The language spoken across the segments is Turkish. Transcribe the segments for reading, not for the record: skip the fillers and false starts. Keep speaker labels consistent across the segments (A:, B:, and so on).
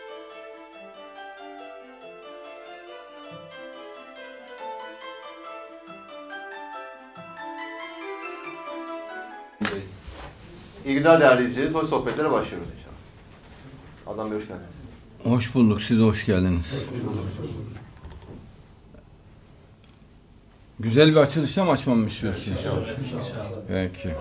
A: İyi günler değerli izleyiciler. Toy sohbetlere başlıyoruz inşallah. Adnan Bey hoş geldiniz.
B: Hoş bulduk. Siz de hoş geldiniz. Güzel bir açılışla mı açmamı istiyorsunuz? İnşallah. Peki.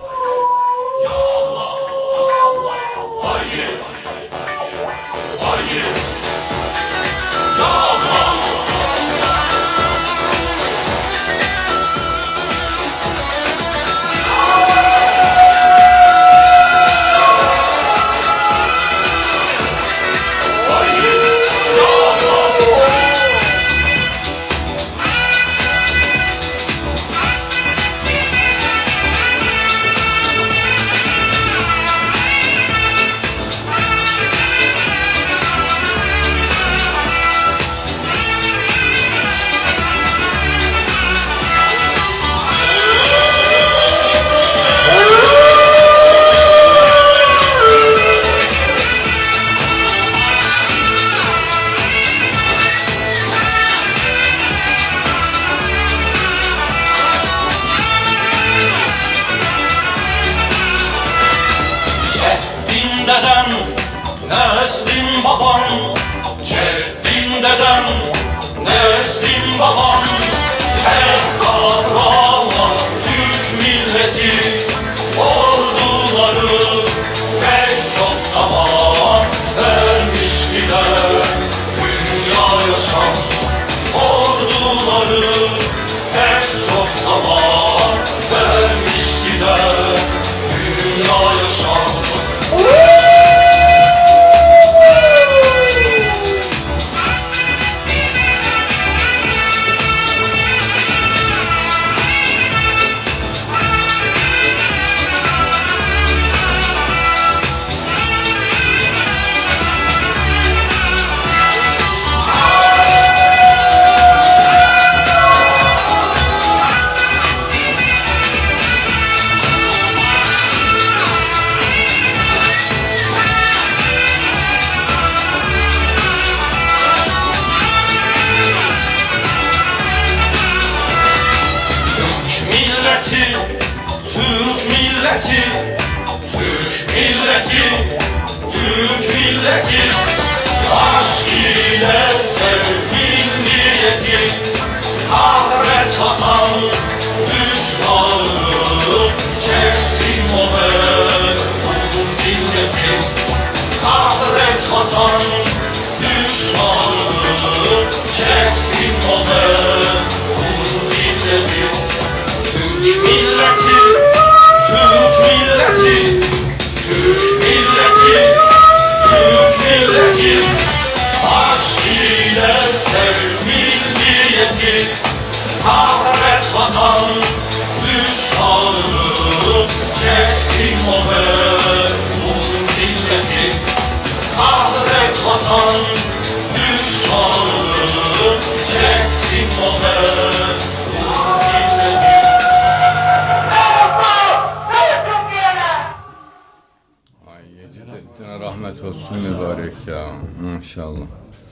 B: Rahmet olsun mübarek ya. Maşallah.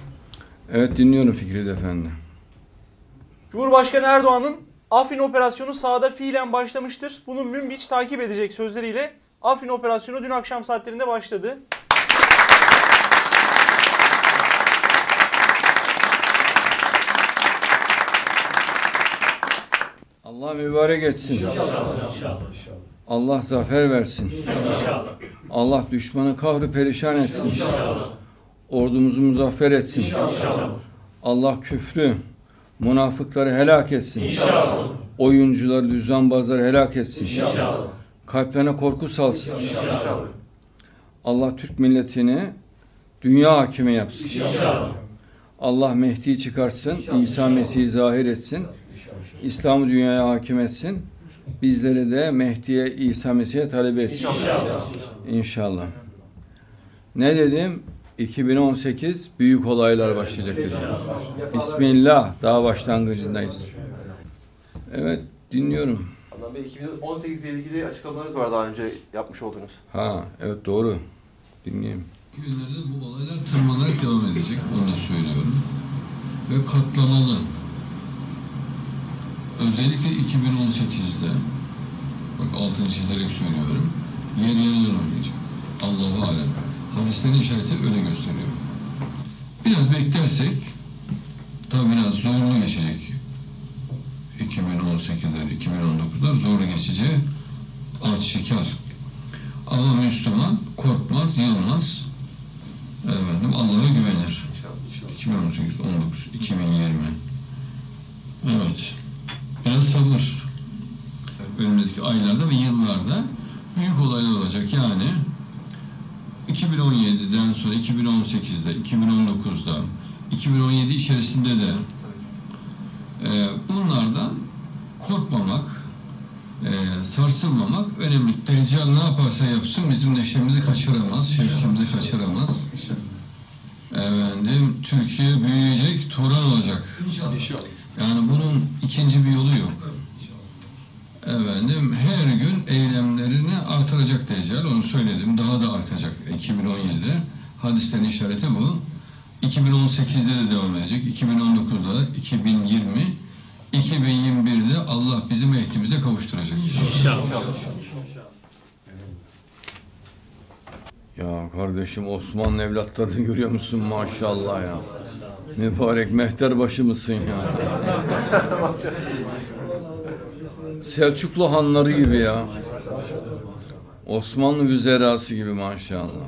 B: Evet, dinliyorum Fikret Efendi.
C: Cumhurbaşkanı Erdoğan'ın Afrin operasyonu sahada fiilen başlamıştır. Bunu Münbiç takip edecek sözleriyle Afrin operasyonu dün akşam saatlerinde başladı.
B: Allah mübarek etsin. İnşallah. Allah zafer versin. İnşallah. Allah düşmanı kahrı perişan etsin. İnşallah. Ordumuzu muzaffer etsin. İnşallah. Allah küfrü, münafıkları helak etsin. İnşallah. Oyuncuları, düzenbazları helak etsin. İnşallah. Kalplerine korku salsın. İnşallah. Allah Türk milletini dünya hakimi yapsın. İnşallah. Allah Mehdi'yi çıkarsın, İsa Mesih'i zahir etsin. İslam'ı dünyaya hakim etsin. Bizleri de Mehdi'ye, İsa Mesih'e talep etsin. İnşallah. İnşallah. Ne dedim? 2018 büyük olaylar başlayacak dedim. Bismillah. Daha başlangıcındayız. Evet, dinliyorum.
A: Adnan Bey, 2018 ile ilgili açıklamalarınız var daha önce yapmış olduğunuz.
B: Ha, evet doğru. Dinleyeyim. Günlerde bu olaylar tırmanarak devam edecek, onu da söylüyorum. Ve katlanalı. Özellikle 2018'de, bak altını çizerek söylüyorum, yer oynayacak. Allahu alem. Hadislerin işareti öyle gösteriyor. Biraz beklersek, tabi biraz zorlu geçecek. 2018'ler, 2019'lar zorlu geçeceği aşikar. Ama Müslüman korkmaz, yılmaz. Efendim Allah'a güvenir. 2018, 19, 2020. Evet. Biraz sabır. Önümüzdeki aylarda ve yıllarda büyük olaylar olacak. Yani 2017'den sonra 2018'de, 2019'da, 2017 içerisinde de bunlardan korkmamak, sarsılmamak önemli. Deccal ne yaparsa yapsın bizim neşemizi kaçıramaz, şevkimizi kaçıramaz. Efendim, Türkiye büyüyecek, Turan olacak. Yani bunun ikinci bir yolu yok. Efendim, her gün eylemlerini artıracak Deccal, onu söyledim, daha da artacak 2017'de. Hadislerin işareti bu. 2018'de de devam edecek, 2019'da, 2020, 2021'de Allah bizi Mehdi'mize kavuşturacak.
C: İnşallah.
B: Ya kardeşim Osmanlı evlatlarını görüyor musun maşallah ya. Mübarek mehter başı mısın ya. Selçuklu hanları gibi ya. Osmanlı vüzerası gibi maşallah.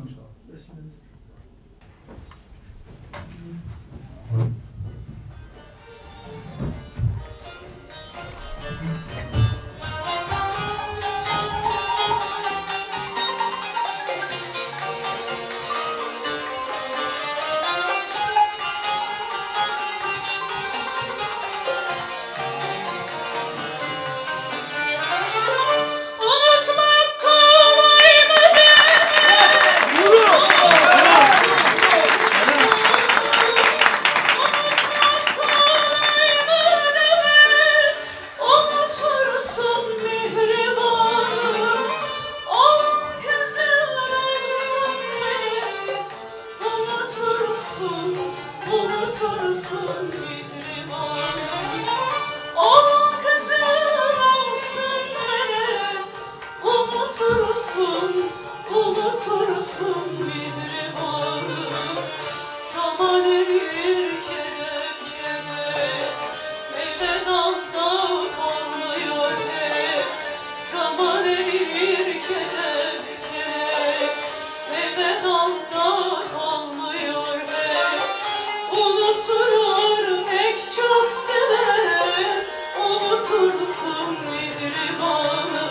D: Unutursun mihribanı, saman erir kelepçene, elde dalda kalmıyor hep. Saman erir kelepçene, elde dalda kalmıyor hep. Unuturur pek çok seven, unutursun mihribanı.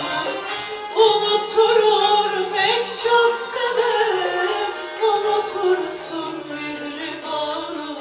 D: Unuturur pek çok seven, unutursun mihribanı.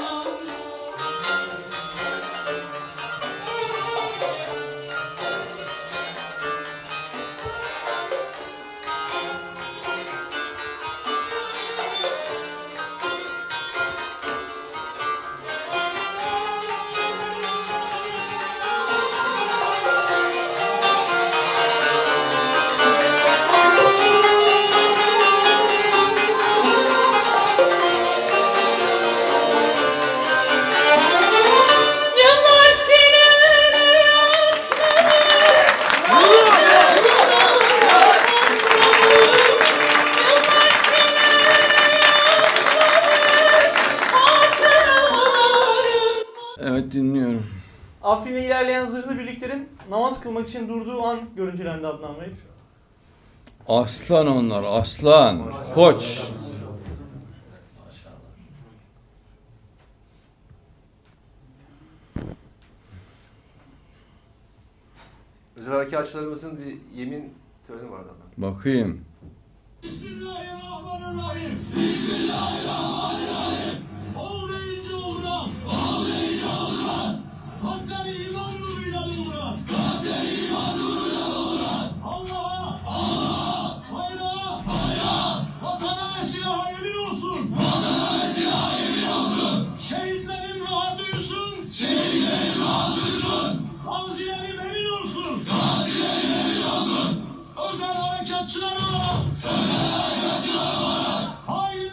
B: Evet dinliyorum.
C: Afrin'e ilerleyen zırhlı birliklerin namaz kılmak için durduğu an görüntülendi Adnan Bey.
B: Aslan onlar, aslan, koç.
A: Özel harekatçılarımızın bir yemin töreni vardı Adnan.
B: Bakayım.
E: Bismillahirrahmanirrahim. Bismillahirrahmanirrahim. Ol deyince olduran. Ol deyince olduran. Kalpleri iman nuruyla dolduran. Kalpleri iman nuruyla dolduran. Allah'a, bayrağa, vatana ve silaha yemin olsun. Vatana ve silaha yemin olsun. Şehitlerin rahat uyusun. Şehitlerin rahat uyusun. Gazilerin emin olsun. Gazilerin emin olsun. Özel harekatçılar olarak. Özel harekatçılar olarak. Hainleri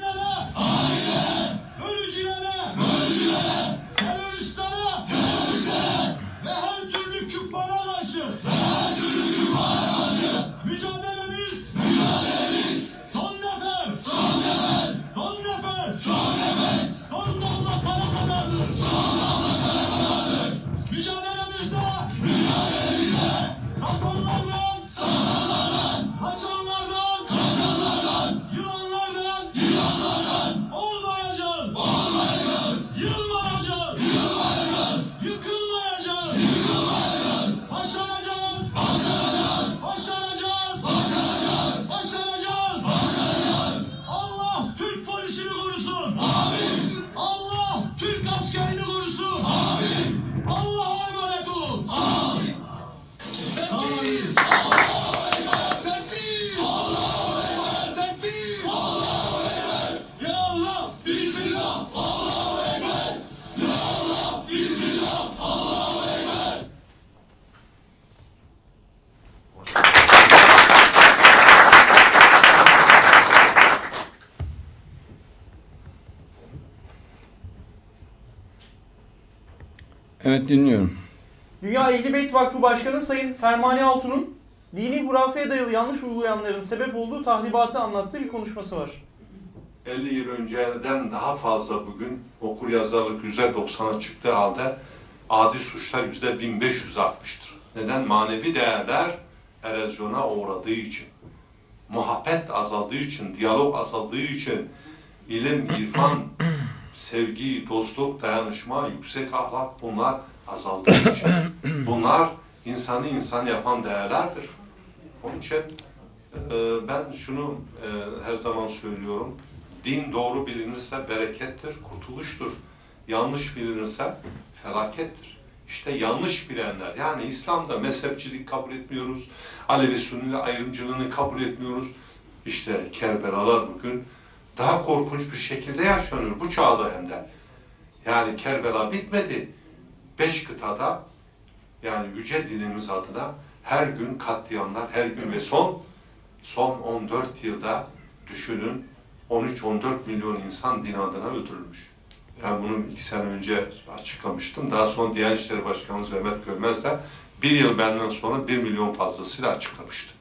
B: Evet, dinliyorum.
C: Dünya Ehli Beyt Vakfı Başkanı Sayın Fermani Altun'un dini hurafeye dayalı yanlış uygulayanların sebep olduğu tahribatı anlattığı bir konuşması var.
F: 50 yıl önceden daha fazla bugün okur yazarlık %90'a çıktığı halde adi suçlar %1500 artmıştır. Neden? Manevi değerler erozyona uğradığı için, muhabbet azaldığı için, diyalog azaldığı için, ilim, irfan, sevgi, dostluk, dayanışma, yüksek ahlak bunlar azaldığı için. Bunlar insanı insan yapan değerlerdir. Onun için ben şunu her zaman söylüyorum. Din doğru bilinirse berekettir, kurtuluştur. Yanlış bilinirse felakettir. İşte yanlış bilenler, yani İslam'da mezhepçilik kabul etmiyoruz, Alevi Sünni ayrımcılığını kabul etmiyoruz. İşte Kerbelalar bugün daha korkunç bir şekilde yaşanıyor bu çağda hem de. Yani Kerbela bitmedi. 5 kıtada, yani yüce dinimiz adına her gün katliamlar, her gün ve son 14 yılda düşünün 13-14 milyon insan din adına öldürülmüş. Ben bunu 2 sene önce açıklamıştım. Daha sonra Diyanet İşleri Başkanımız Mehmet Görmez de 1 yıl benden sonra 1 milyon fazlasıyla açıklamıştı.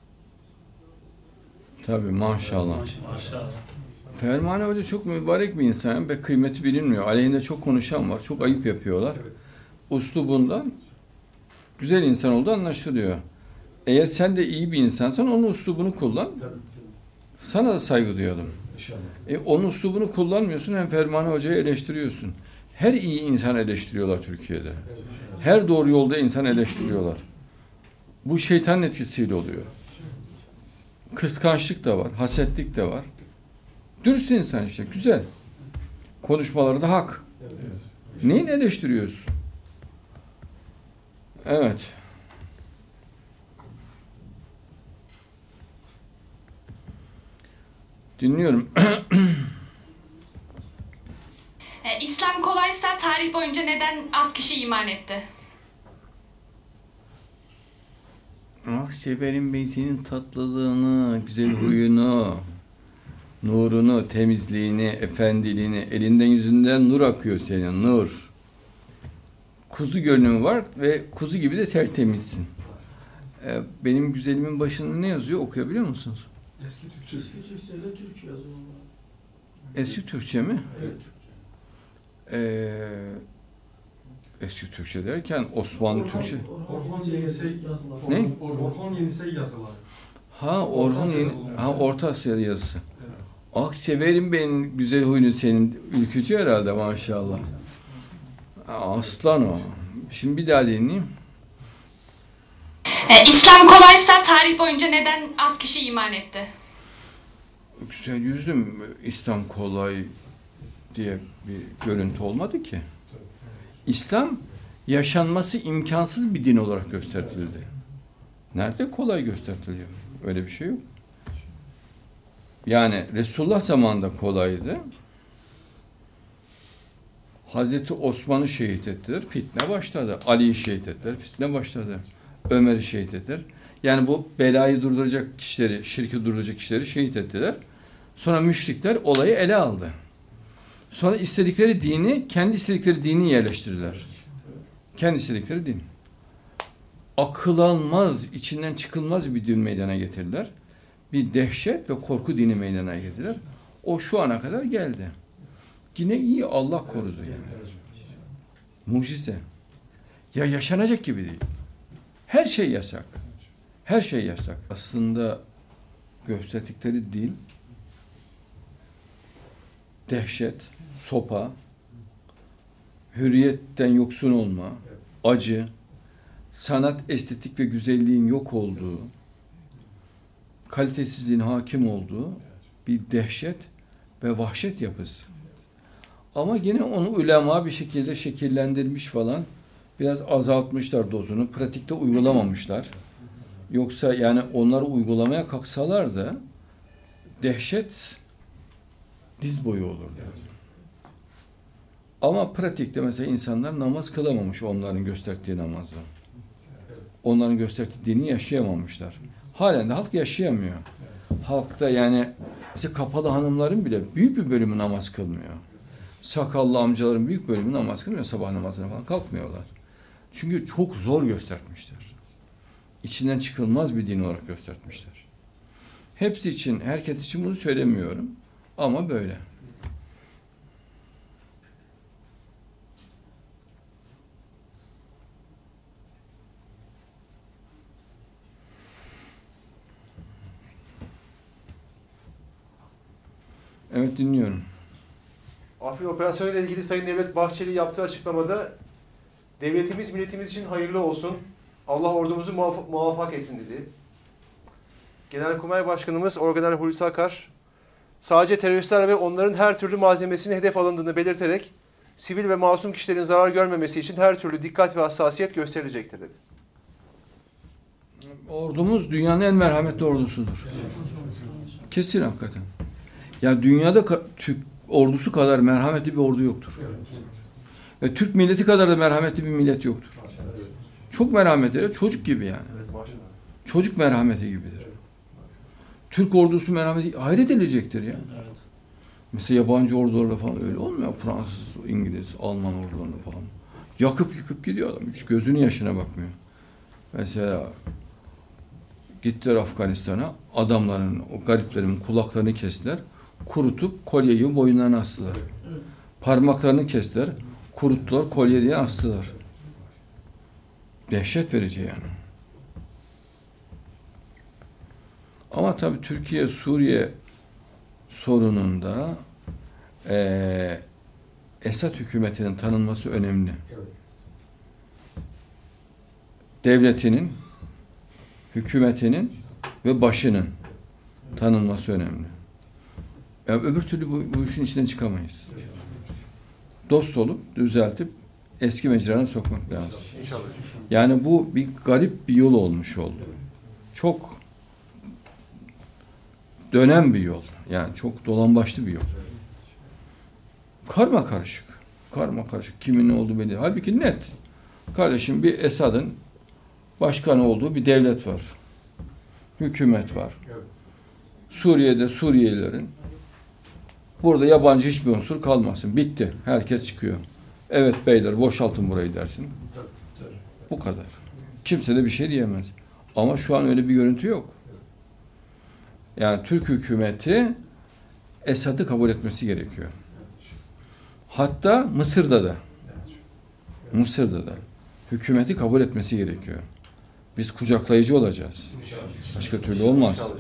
B: Tabii, maşallah. Fermani Hoca çok mübarek bir insan ve kıymeti bilinmiyor. Aleyhinde çok konuşan var, çok ayıp yapıyorlar. Üslubundan güzel insan olduğu anlaşılıyor. Eğer sen de iyi bir insansan onun üslubunu kullan. Sana da saygı duyalım. Onun üslubunu kullanmıyorsun, hem Fermani Hoca'yı eleştiriyorsun. Her iyi insan eleştiriyorlar Türkiye'de. Her doğru yolda insan eleştiriyorlar. Bu şeytanın etkisiyle oluyor. Kıskançlık da var, hasetlik de var. Dürüst insan işte, güzel. Konuşmaları da hak. Neyin eleştiriyorsun? Evet. Dinliyorum.
G: İslam kolaysa tarih boyunca neden az kişi iman etti?
B: Ah severim ben senin tatlılığını, güzel huyunu, nurunu, temizliğini, efendiliğini. Elinden yüzünden nur akıyor senin, nur. Kuzu görünümü var ve kuzu gibi de tertemizsin. Benim güzelimin başında ne yazıyor? Okuyabiliyor musunuz?
E: Eski Türkçe. Eski Türkçe'de Türk yazıyor.
B: Eski Türkçe mi?
E: Evet.
B: Eski Türkçe derken Osmanlı Türkçe.
E: Orhan Yenisey yazıları.
B: Ne?
E: Orhan Yenisey yazıları.
B: Ha, Orhan Yeni, ha, Orta Asya yazısı.
E: Evet.
B: Ah severim ben güzel huyunu senin. Ülkücü herhalde maşallah. Aslan o. Şimdi bir daha dinleyeyim.
G: İslam kolaysa tarih boyunca neden az kişi iman etti?
B: Güzel yüzlüm, İslam kolay diye bir görüntü olmadı ki. İslam yaşanması imkansız bir din olarak gösterildi. Nerede kolay gösteriliyor? Öyle bir şey yok. Yani Resulullah zamanında kolaydı. Hazreti Osman'ı şehit ettiler, fitne başladı. Ali'yi şehit ettiler, fitne başladı. Ömer'i şehit ettiler. Yani bu belayı durduracak kişileri, şirki durduracak kişileri şehit ettiler. Sonra müşrikler olayı ele aldı. Sonra istedikleri dini, kendi istedikleri dini yerleştirdiler. Kendi istedikleri din. Akıl almaz, içinden çıkılmaz bir din meydana getirdiler. Bir dehşet ve korku dini meydana getirdiler. O şu ana kadar geldi. Yine iyi, Allah korudu yani. Mucize. Ya yaşanacak gibi değil. Her şey yasak. Her şey yasak. Aslında gösterdikleri din, dehşet, sopa, hürriyetten yoksun olma, acı, sanat, estetik ve güzelliğin yok olduğu, kalitesizliğin hakim olduğu bir dehşet ve vahşet yapısı. Ama yine onu ulema bir şekilde şekillendirmiş falan, biraz azaltmışlar dozunu, pratikte uygulamamışlar. Yoksa yani onları uygulamaya kalksalar da dehşet diz boyu olurdu. Ama pratikte mesela insanlar namaz kılamamış onların gösterdiği namazı. Onların gösterdiği dini yaşayamamışlar. Halen de halk yaşayamıyor. Halkta yani mesela kapalı hanımların bile büyük bir bölümü namaz kılmıyor. Sakallı amcaların büyük bölümü namaz kılmıyor, sabah namazına falan kalkmıyorlar. Çünkü çok zor göstermişler. İçinden çıkılmaz bir din olarak göstermişler. Hepsi için, herkes için bunu söylemiyorum ama böyle. Evet, dinliyorum.
A: Afrin operasyonu ile ilgili Sayın Devlet Bahçeli yaptığı açıklamada devletimiz milletimiz için hayırlı olsun. Allah ordumuzu muvaffak etsin dedi. Genelkurmay Başkanımız Orgeneral Hulusi Akar sadece teröristler ve onların her türlü malzemesinin hedef alındığını belirterek sivil ve masum kişilerin zarar görmemesi için her türlü dikkat ve hassasiyet gösterilecektir dedi.
B: Ordumuz dünyanın en merhametli ordusudur. Kesin hakikaten. Ya dünyada Türk ordusu kadar merhametli bir ordu yoktur. Ve Türk milleti kadar da merhametli bir millet yoktur. Çok merhametli, çocuk gibi yani. Çocuk merhameti gibidir. Türk ordusu merhameti hayret edilecektir ya. Mesela yabancı ordularla falan öyle olmuyor. Fransız, İngiliz, Alman ordularla falan. Yakıp yıkıp gidiyor adam. Hiç gözünün yaşına bakmıyor. Mesela gittiler Afganistan'a, adamların, o gariplerin kulaklarını kestiler, kurutup kolye gibi boyunlarına astılar. Parmaklarını kestiler, kuruttular, kolye diye astılar. Dehşet verici yani. Ama tabii Türkiye-Suriye sorununda Esad hükümetinin tanınması önemli. Devletinin, hükümetinin ve başının tanınması önemli. Yani öbür türlü bu işin içinden çıkamayız. Dost olup, düzeltip eski mecralarına sokmak lazım. Yani bu bir garip bir yol olmuş oldu. Çok dönen bir yol. Yani çok dolambaçlı bir yol. Karma karışık. Karma karışık. Kimin ne olduğu belli. Halbuki net. Kardeşim bir Esad'ın başkanı olduğu bir devlet var. Hükümet var. Suriye'de Suriyelilerin burada yabancı hiçbir unsur kalmasın. Bitti. Herkes çıkıyor. Evet beyler boşaltın burayı dersin. Bu kadar. Kimse de bir şey diyemez. Ama şu an öyle bir görüntü yok. Yani Türk hükümeti Esad'ı kabul etmesi gerekiyor. Hatta Mısır'da da hükümeti kabul etmesi gerekiyor. Biz kucaklayıcı olacağız. Başka türlü olmaz.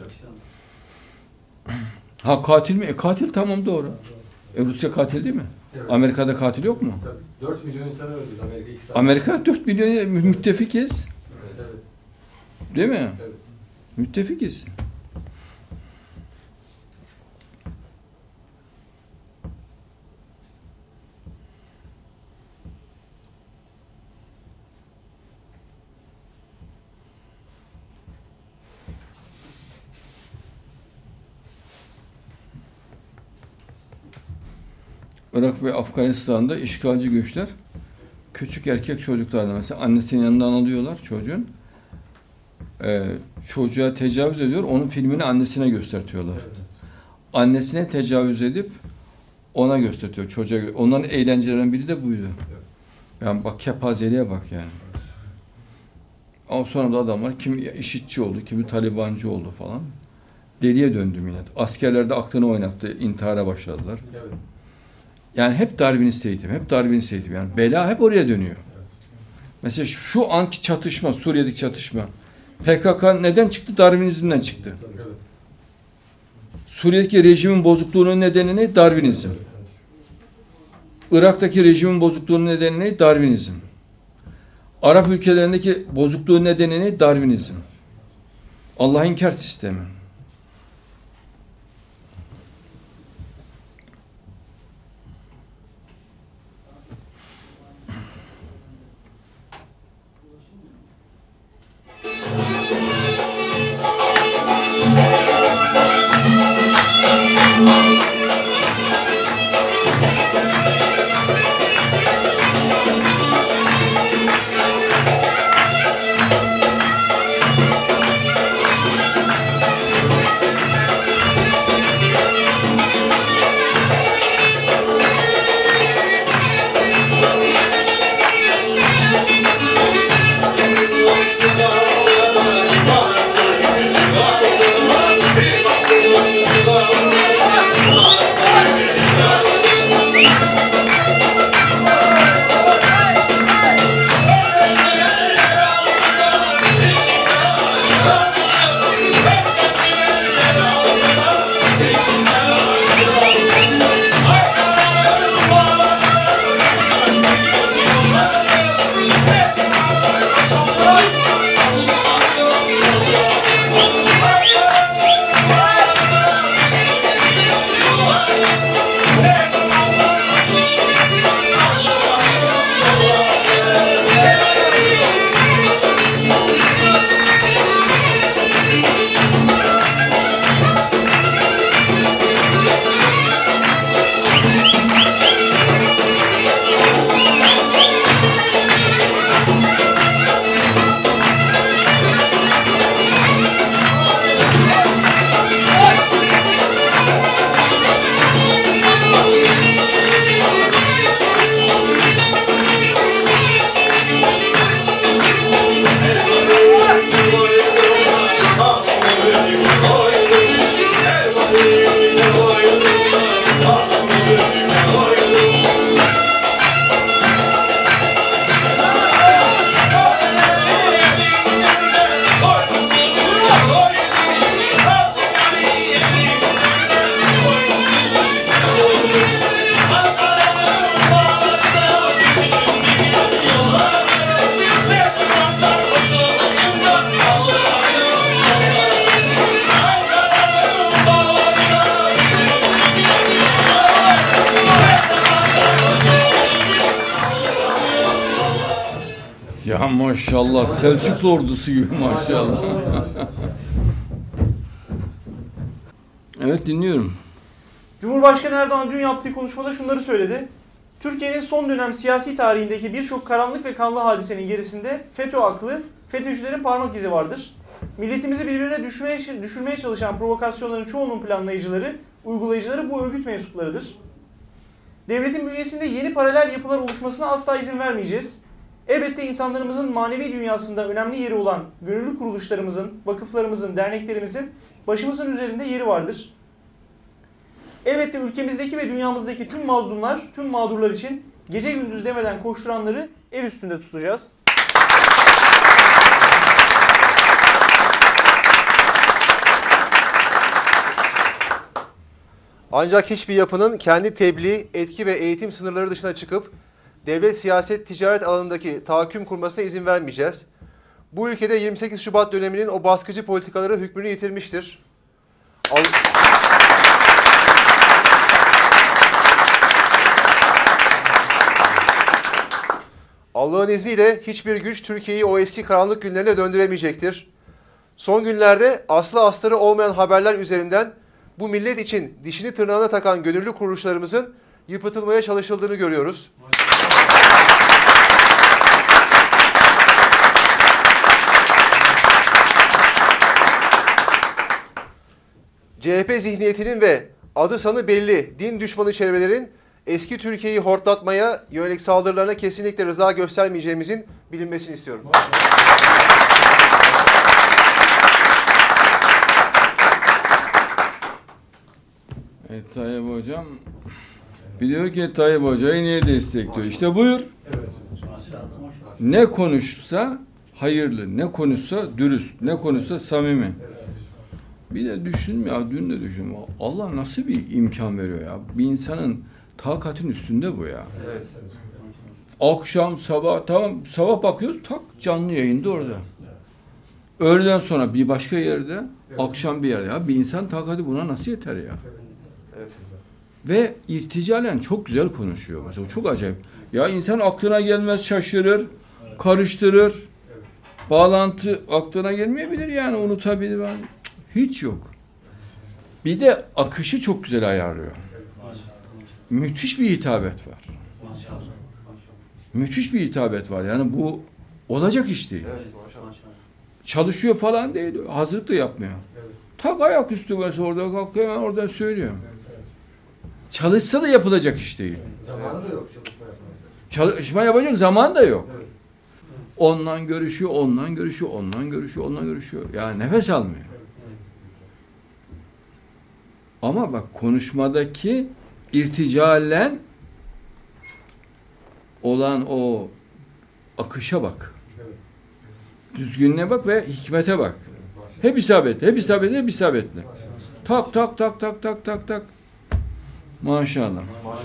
B: Ha katil mi? Katil tamam doğru. Rusya katil değil mi? Evet. Amerika'da katil yok mu?
H: Tabii. 4 milyon insan öldü Amerika 2 saat.
B: Amerika 4 milyon müttefikiz.
H: Evet.
B: Değil mi?
H: Evet.
B: Müttefikiz. Irak ve Afganistan'da işgalci güçler küçük erkek çocuklarını mesela annesinin yanından alıyorlar çocuğun. Çocuğa tecavüz ediyor. Onun filmini annesine göstertiyorlar. Annesine tecavüz edip ona göstertiyor. Çocuğa. Onların eğlencelerinden biri de buydu. Yani bak kepazeliğe bak yani. Ama sonra da adamlar kimi IŞİD'ci oldu, kimi Talibancı oldu falan. Deliye döndü millet. Askerler de aklını oynattı. İntihara başladılar.
H: Evet.
B: Yani hep Darwinist eğitim, hep Darwinist eğitim. Yani bela hep oraya dönüyor. Mesela şu anki çatışma, Suriye'deki çatışma. PKK neden çıktı? Darwinizmden çıktı. Suriye'deki rejimin bozukluğunun nedeni ne? Darwinizm. Irak'taki rejimin bozukluğunun nedeni ne? Darwinizm. Arap ülkelerindeki bozukluğun nedeni ne? Darwinizm. Allah'ın inkar sistemi. Ya maşallah Selçuklu ordusu gibi maşallah. Evet dinliyorum.
C: Cumhurbaşkanı Erdoğan dün yaptığı konuşmada şunları söyledi. Türkiye'nin son dönem siyasi tarihindeki birçok karanlık ve kanlı hadisenin gerisinde FETÖ aklı, FETÖ'cülerin parmak izi vardır. Milletimizi birbirine düşürmeye çalışan provokasyonların çoğunun planlayıcıları, uygulayıcıları bu örgüt mensuplarıdır. Devletin bünyesinde yeni paralel yapılar oluşmasına asla izin vermeyeceğiz. Elbette insanlarımızın manevi dünyasında önemli yeri olan gönüllü kuruluşlarımızın, vakıflarımızın, derneklerimizin başımızın üzerinde yeri vardır. Elbette ülkemizdeki ve dünyamızdaki tüm mazlumlar, tüm mağdurlar için gece gündüz demeden koşturanları el üstünde tutacağız.
A: Ancak hiçbir yapının kendi tebliğ, etki ve eğitim sınırları dışına çıkıp devlet, siyaset, ticaret alanındaki tahakküm kurmasına izin vermeyeceğiz. Bu ülkede 28 Şubat döneminin o baskıcı politikaları hükmünü yitirmiştir. Allah'ın izniyle hiçbir güç Türkiye'yi o eski karanlık günlerine döndüremeyecektir. Son günlerde aslı astarı olmayan haberler üzerinden bu millet için dişini tırnağına takan gönüllü kuruluşlarımızın yıpratılmaya çalışıldığını görüyoruz. CHP zihniyetinin ve adı sanı belli din düşmanı çevrelerin eski Türkiye'yi hortlatmaya yönelik saldırılarına kesinlikle rıza göstermeyeceğimizin bilinmesini istiyorum.
B: Evet Tayyip Hocam biliyor ki Tayyip Hoca'yı niye destekliyor? İşte buyur. Ne konuşsa hayırlı, ne konuşsa dürüst, ne konuşsa samimi. Bir de düşündüm ya, dün de düşündüm. Allah nasıl bir imkan veriyor ya? Bir insanın takatın üstünde bu ya.
A: Evet.
B: Akşam, sabah, tamam sabah bakıyoruz tak canlı yayında orada. Öğleden sonra bir başka yerde, akşam bir yerde. Ya bir insan takati buna nasıl yeter ya?
A: Evet.
B: Ve irticalen çok güzel konuşuyor. Mesela çok acayip. Ya insan aklına gelmez şaşırır, karıştırır. Bağlantı aklına gelmeyebilir yani unutabilir. Hiç yok. Bir de akışı çok güzel ayarlıyor. Müthiş bir hitabet var. Müthiş bir hitabet var. Yani bu olacak iş değil. Çalışıyor falan değil. Hazırlık da yapmıyor. Tak ayaküstü varsa orada kalkıyor hemen oradan söylüyor. Çalışsa da yapılacak iş değil.
H: Zamanı da yok çalışma yapmaya.
B: Çalışma yapacak zaman da yok. Ondan görüşüyor, ondan görüşüyor, ondan görüşüyor, ondan görüşüyor. Yani nefes almıyor. Ama bak konuşmadaki irticalen olan o akışa bak. Düzgünlüğe bak ve hikmete bak. Hep isabetli, hep isabetli, hep isabetli. Tak tak tak tak tak tak tak. Maşallah.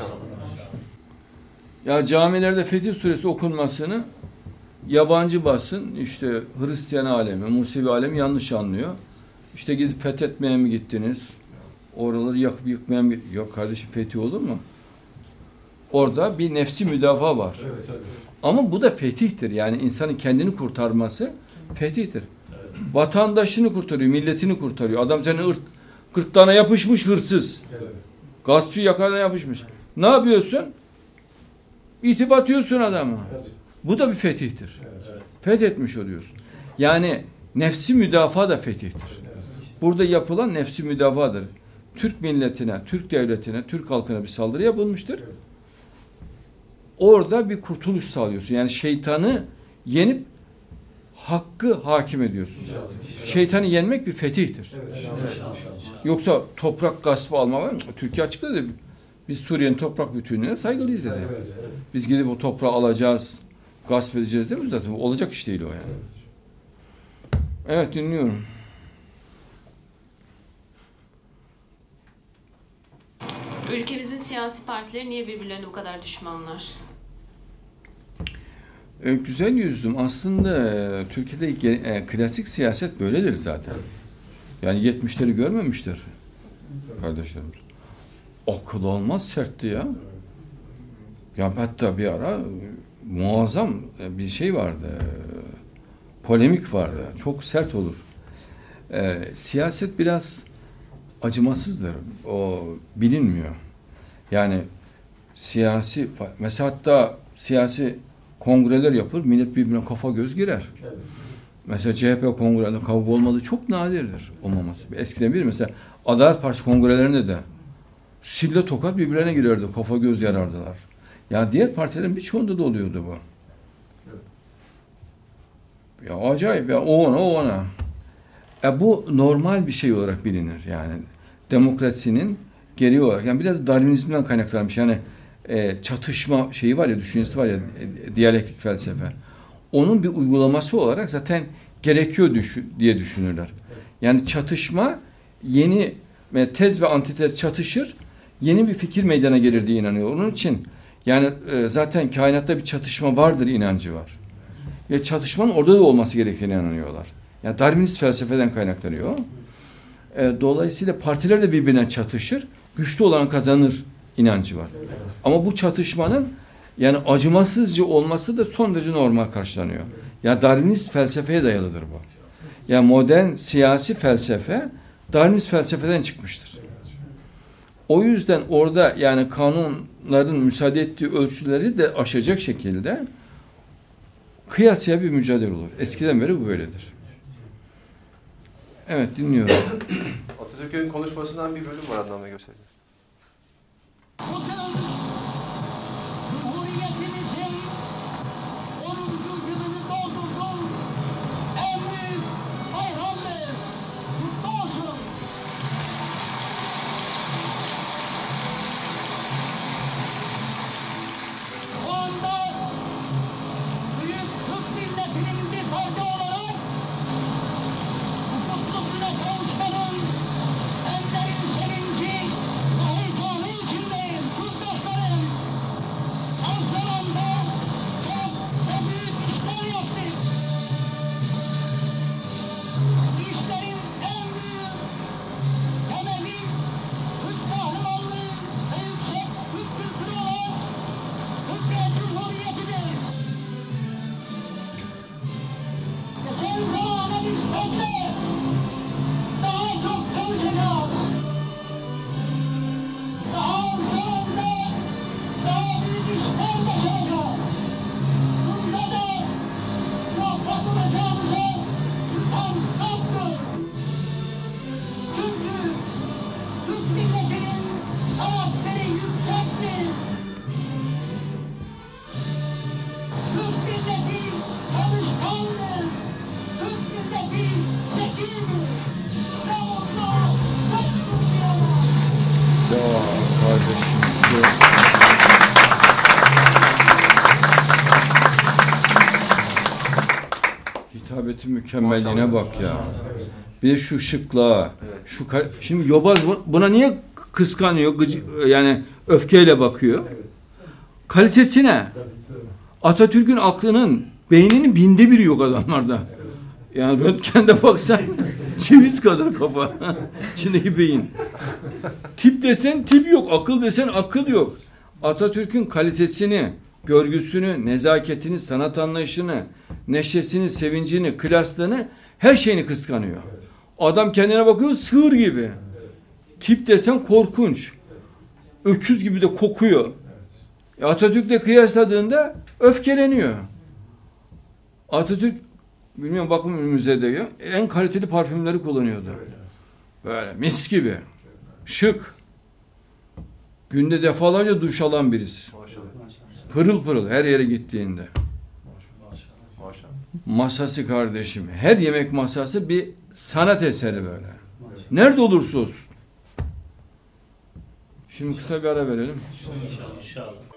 B: Ya camilerde Fetih Suresi okunmasını yabancı basın işte Hristiyan alemi, Musevi alemi yanlış anlıyor. İşte gidip fethetmeye mi gittiniz? Oraları yakıp yıkmaya mı gittiniz? Yok kardeşim fetih olur mu? Orada bir nefsi müdafaa var.
H: Evet, evet.
B: Ama bu da fetihtir. Yani insanın kendini kurtarması fetihtir. Vatandaşını kurtarıyor, milletini kurtarıyor. Adam senin gırtlağına yapışmış hırsız.
H: Evet.
B: Gaspçı yakalığına yapışmış. Ne yapıyorsun? İtip atıyorsun adamı.
H: Tabii.
B: Bu da bir fetihtir.
H: Evet.
B: Fethetmiş oluyorsun. Yani nefsi müdafaa da fetihtir. Burada yapılan nefsi müdafadır. Türk milletine, Türk devletine, Türk halkına bir saldırı yapılmıştır. Orada bir kurtuluş sağlıyorsun. Yani şeytanı yenip hakkı hakim ediyorsun. Şeytanı yenmek bir fetihtir. Yoksa toprak gaspı alma var mı? Türkiye açıkladı. Biz Suriye'nin toprak bütünlüğüne saygılıyız dedi. Biz gidip o toprağı alacağız, gasp edeceğiz değil mi zaten? Olacak iş değil o yani. Evet dinliyorum.
D: Ülkemizin siyasi partileri niye birbirlerine bu kadar düşmanlar?
B: Güzel yüzdüm. Aslında Türkiye'de klasik siyaset böyledir zaten. Yani 70'leri görmemiştir kardeşlerimiz. Akıl olmaz sertti ya. Ya hatta bir ara muazzam bir şey vardı. Polemik vardı. Çok sert olur. Siyaset biraz acımasızdır. O bilinmiyor. Yani mesela hatta siyasi kongreler yapılır, millet birbirine kafa göz girer.
H: Evet.
B: Mesela CHP kongrelerinde kavga olmadığı çok nadirdir olmaması. Eskiden bir mesela Adalet Partisi kongrelerinde de sille tokat birbirlerine girerdi, kafa göz yarardılar. Yani diğer partilerin birçoğunda da oluyordu bu. Ya acayip ya, o ona. Bu normal bir şey olarak bilinir yani. Demokrasinin gereği olarak. Yani biraz Darwinizmden kaynaklanmış. Yani çatışma şeyi var ya, düşüncesi var ya, diyalektik felsefe. Onun bir uygulaması olarak zaten gerekiyor diye düşünürler. Yani çatışma, yeni tez ve antitez çatışır, yeni bir fikir meydana gelir diye inanıyor. Onun için yani zaten kainatta bir çatışma vardır inancı var. Ve çatışmanın orada da olması gerektiğine inanıyorlar. Yani Darwinist felsefeden kaynaklanıyor. Dolayısıyla partiler de birbirine çatışır, güçlü olan kazanır inancı var. Ama bu çatışmanın yani acımasızca olması da son derece normal karşılanıyor. Yani Darwinist felsefeye dayalıdır bu. Yani modern siyasi felsefe Darwinist felsefeden çıkmıştır. O yüzden orada yani kanunların müsaade ettiği ölçüleri de aşacak şekilde kıyasıya bir mücadele olur. Eskiden beri bu böyledir. Evet, dinliyorum.
A: Atatürk'ün konuşmasından bir bölüm var anlamda gösterdi.
E: Cumhuriyetimizin 10. yılını doldurduk. En büyük bayramdır. Kutlu olsun. Şu anda büyük Türk milletinin bir ferdi olarak bu kutlu güne kavuşmanın en derin sevinci ve heyecanı içindeyim. Kutlaşlarım. Aslanım'da çok ve büyük işler yaptık. İşlerin en büyük temeli Türk kahramanlığı ve yüksek Türk kültürü olan Türkiye Cumhuriyeti'dir. Geçen zamana nispetle daha çok çalışacağız. Daha zamanda daha büyük işler başaracağız. Bunda da muvaffak olacağımıza tam kaptır. Çünkü Türk milletinin karakteri yüksektir. Türk milleti çalışkandır. Türk milleti zekidir. Ve onda tek tutuyorlar.
B: Ya kardeşim. Hitabetin mükemmelliğine bak ya. Bir de şu şıklığa, şimdi yobaz buna niye kıskanıyor, yani öfkeyle bakıyor? Kalitesine. Atatürk'ün aklının, beyninin 1/1000 yok adamlarda. Yani röntgende baksan ceviz kadar kafa. İçindeki beyin. Tip desen tip yok, akıl desen akıl yok. Atatürk'ün kalitesini, görgüsünü, nezaketini, sanat anlayışını, neşesini, sevincini, klaslığını, her şeyini kıskanıyor. Adam kendine bakıyor sığır gibi. Tip desen korkunç. Öküz gibi de kokuyor. Atatürk'le kıyasladığında öfkeleniyor. Atatürk, bilmiyorum bakın müzede en kaliteli parfümleri kullanıyordu. Böyle mis gibi. Şık. Günde defalarca duş alan birisi. Pırıl pırıl her yere gittiğinde. Masası kardeşim. Her yemek masası bir sanat eseri böyle. Nerede olursa olsun. Şimdi kısa bir ara verelim.
I: İnşallah.